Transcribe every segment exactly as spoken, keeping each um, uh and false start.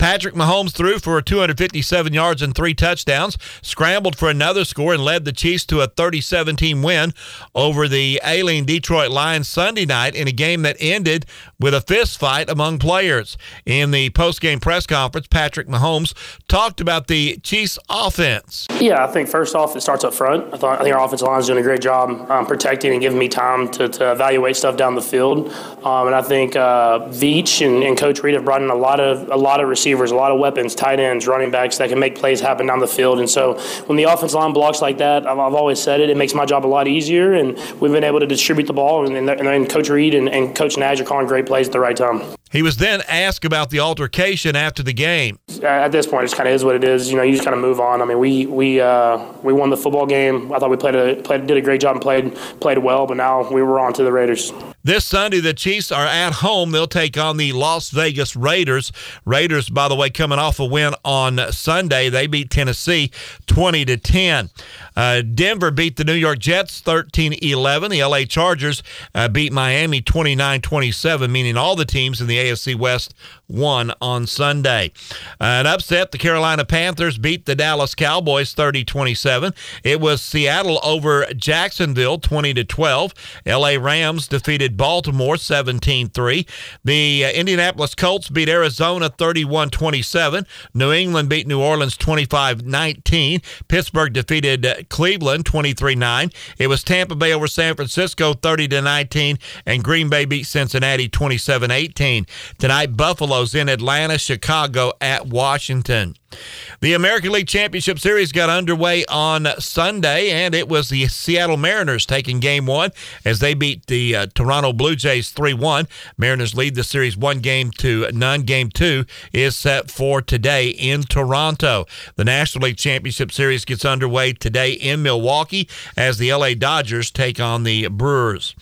Patrick Mahomes threw for two hundred fifty-seven yards and three touchdowns, scrambled for another score, and led the Chiefs to a thirty seventeen win over the ailing Detroit Lions Sunday night in a game that ended with a fist fight among players. In the post-game press conference, Patrick Mahomes talked about the Chiefs' offense. Yeah, I think first off, it starts up front. I, thought, I think our offensive line is doing a great job um, protecting and giving me time to, to evaluate stuff down the field. Um, and I think uh, Veach and, and Coach Reed have brought in a lot of a lot of receivers, a lot of weapons, tight ends, running backs that can make plays happen down the field. And so when the offensive line blocks like that, I've, I've always said it, it makes my job a lot easier. And we've been able to distribute the ball. And, and, and Coach Reed and, and Coach Nagy are calling great plays at the right time. He was then asked about the altercation after the game. At this point, it just kind of is what it is. You know, you just kind of move on. I mean, we we uh, we won the football game. I thought we played a played did a great job and played played well, but now we were on to the Raiders. This Sunday, the Chiefs are at home. They'll take on the Las Vegas Raiders. Raiders, by the way, coming off a win on Sunday. They beat Tennessee twenty to ten. Uh, Denver beat the New York Jets thirteen eleven. The L A Chargers uh, beat Miami twenty-nine twenty-seven, meaning all the teams in the A F C West won on Sunday. Uh, an upset, the Carolina Panthers beat the Dallas Cowboys thirty twenty-seven. It was Seattle over Jacksonville twenty to twelve. L A Rams defeated Baltimore seventeen three. The uh, Indianapolis Colts beat Arizona thirty-one twenty-seven. New England beat New Orleans twenty-five nineteen. Pittsburgh defeated uh, Cleveland twenty-three nine. It was Tampa Bay over San Francisco thirty to nineteen, and Green Bay beat Cincinnati twenty-seven eighteen. Tonight, Buffalo's in Atlanta, Chicago at Washington. The American League Championship Series got underway on Sunday, and it was the Seattle Mariners taking game one as they beat the uh, Toronto Blue Jays three one. Mariners lead the series one game to none. Game two is set for today in Toronto. The National League Championship Series gets underway today in Milwaukee as the L A Dodgers take on the Brewers.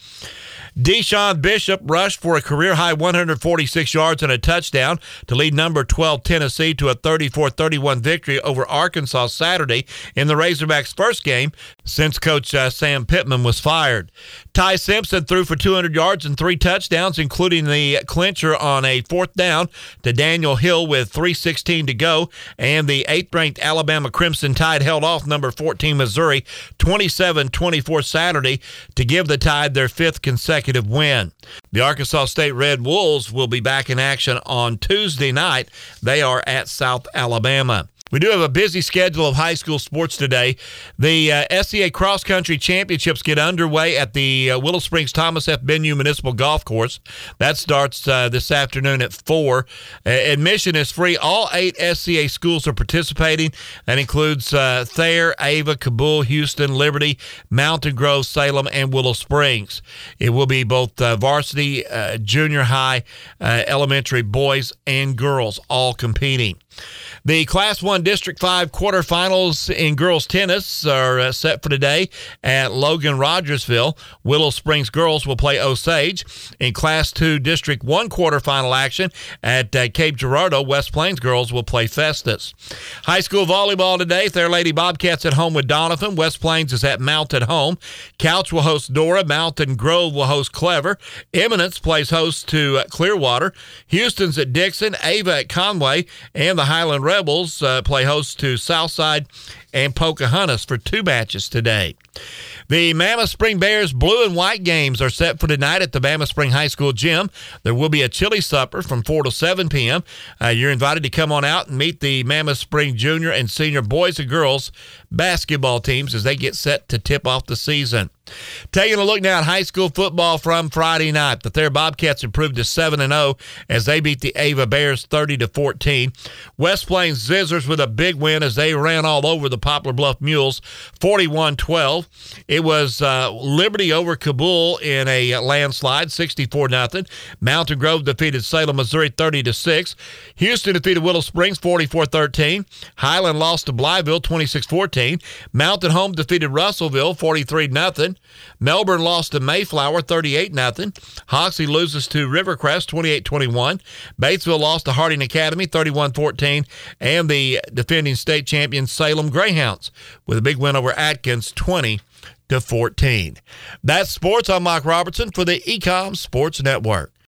Deshaun Bishop rushed for a career-high one hundred forty-six yards and a touchdown to lead number twelve Tennessee to a thirty-four thirty-one victory over Arkansas Saturday in the Razorbacks' first game since Coach uh, Sam Pittman was fired. Ty Simpson threw for two hundred yards and three touchdowns, including the clincher on a fourth down to Daniel Hill with three sixteen to go, and the eighth-ranked Alabama Crimson Tide held off number fourteen Missouri twenty-seven twenty-four Saturday to give the Tide their fifth consecutive win. The Arkansas State Red Wolves will be back in action on Tuesday night. They are at South Alabama. We do have a busy schedule of high school sports today. The uh, S C A Cross Country Championships get underway at the uh, Willow Springs Thomas F. Benue Municipal Golf Course. That starts uh, this afternoon at four. Uh, admission is free. All eight S C A schools are participating. That includes uh, Thayer, Ava, Kabul, Houston, Liberty, Mountain Grove, Salem, and Willow Springs. It will be both uh, varsity, uh, junior high, uh, elementary boys and girls all competing. The Class one District five quarterfinals in girls tennis are uh, set for today at Logan Rogersville. Willow Springs girls will play Osage. In Class two District one quarterfinal action at uh, Cape Girardeau, West Plains girls will play Festus. High school volleyball today, Thayer Lady Bobcats at home with Donovan. West Plains is at Mount at home. Couch will host Dora. Mountain Grove will host Clever. Eminence plays host to uh, Clearwater. Houston's at Dixon. Ava at Conway. And the Highland Rebels uh, play host to Southside and Pocahontas for two matches today. The Mammoth Spring Bears blue and white games are set for tonight at the Mammoth Spring High School gym. There will be a chili supper from four to seven p.m. Uh, you're invited to come on out and meet the Mammoth Spring junior and senior boys and girls basketball teams as they get set to tip off the season. Taking a look now at high school football from Friday night. The Thayer Bobcats improved to seven and oh as they beat the Ava Bears thirty to fourteen. West Plains Zizzers with a big win as they ran all over the Poplar Bluff Mules forty-one twelve. It was uh, Liberty over Kabul in a landslide sixty-four nothing. Mountain Grove defeated Salem, Missouri thirty to six. Houston defeated Willow Springs forty-four thirteen. Highland lost to Blytheville twenty-six fourteen. Mountain Home defeated Russellville forty-three nothing. Melbourne lost to Mayflower thirty-eight nothing. Hoxie loses to Rivercrest twenty-eight twenty-one. Batesville lost to Harding Academy thirty-one fourteen. And the defending state champion Salem Greyhounds with a big win over Atkins twenty to fourteen. That's sports. I'm Mike Robertson for the Ecom Sports Network.